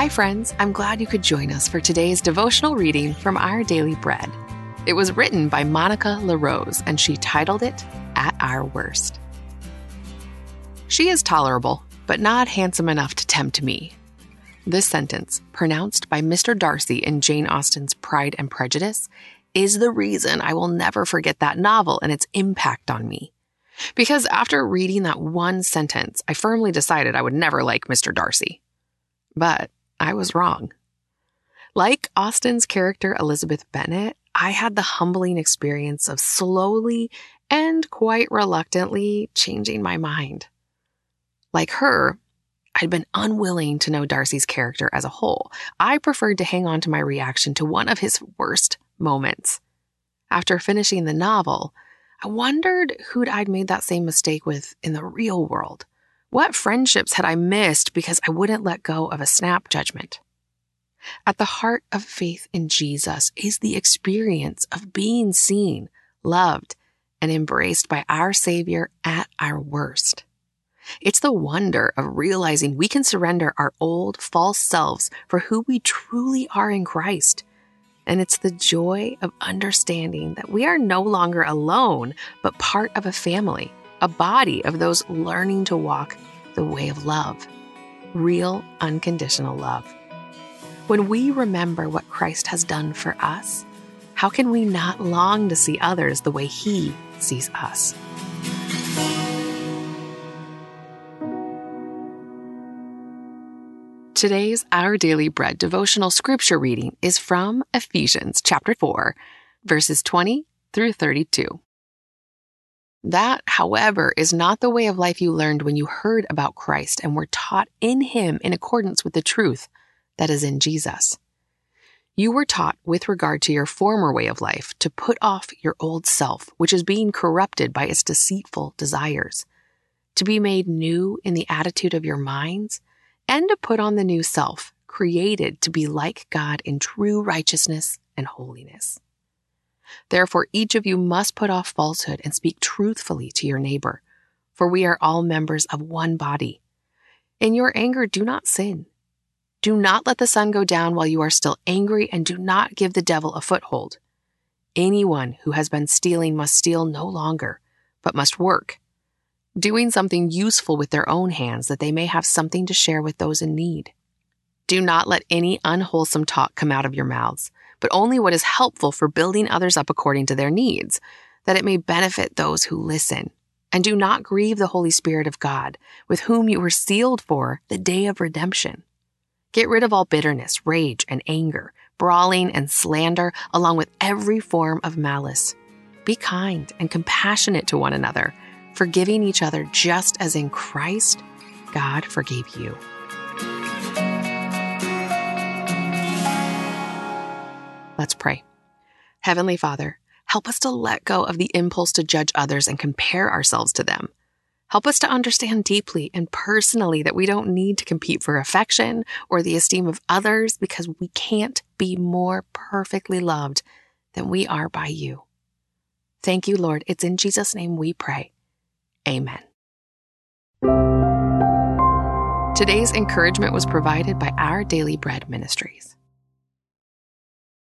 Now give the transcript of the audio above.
Hi, friends. I'm glad you could join us for today's devotional reading from Our Daily Bread. It was written by Monica LaRose, and she titled it, At Our Worst. She is tolerable, but not handsome enough to tempt me. This sentence, pronounced by Mr. Darcy in Jane Austen's Pride and Prejudice, is the reason I will never forget that novel and its impact on me. Because after reading that one sentence, I firmly decided I would never like Mr. Darcy. But I was wrong. Like Austen's character Elizabeth Bennet, I had the humbling experience of slowly and quite reluctantly changing my mind. Like her, I'd been unwilling to know Darcy's character as a whole. I preferred to hang on to my reaction to one of his worst moments. After finishing the novel, I wondered who'd I'd made that same mistake with in the real world. What friendships had I missed because I wouldn't let go of a snap judgment? At the heart of faith in Jesus is the experience of being seen, loved, and embraced by our Savior at our worst. It's the wonder of realizing we can surrender our old, false selves for who we truly are in Christ. And it's the joy of understanding that we are no longer alone, but part of a family, a body of those learning to walk the way of love, real, unconditional love. When we remember what Christ has done for us, how can we not long to see others the way He sees us? Today's Our Daily Bread devotional scripture reading is from Ephesians chapter 4, verses 20 through 32. That, however, is not the way of life you learned when you heard about Christ and were taught in Him in accordance with the truth that is in Jesus. You were taught with regard to your former way of life to put off your old self, which is being corrupted by its deceitful desires, to be made new in the attitude of your minds, and to put on the new self, created to be like God in true righteousness and holiness. Therefore, each of you must put off falsehood and speak truthfully to your neighbor, for we are all members of one body. In your anger, do not sin. Do not let the sun go down while you are still angry, and do not give the devil a foothold. Anyone who has been stealing must steal no longer, but must work, doing something useful with their own hands that they may have something to share with those in need. Do not let any unwholesome talk come out of your mouths, but only what is helpful for building others up according to their needs, that it may benefit those who listen. And do not grieve the Holy Spirit of God, with whom you were sealed for the day of redemption. Get rid of all bitterness, rage, and anger, brawling and slander, along with every form of malice. Be kind and compassionate to one another, forgiving each other just as in Christ, God forgave you. Let's pray. Heavenly Father, help us to let go of the impulse to judge others and compare ourselves to them. Help us to understand deeply and personally that we don't need to compete for affection or the esteem of others because we can't be more perfectly loved than we are by you. Thank you, Lord. It's in Jesus' name we pray. Amen. Today's encouragement was provided by Our Daily Bread Ministries.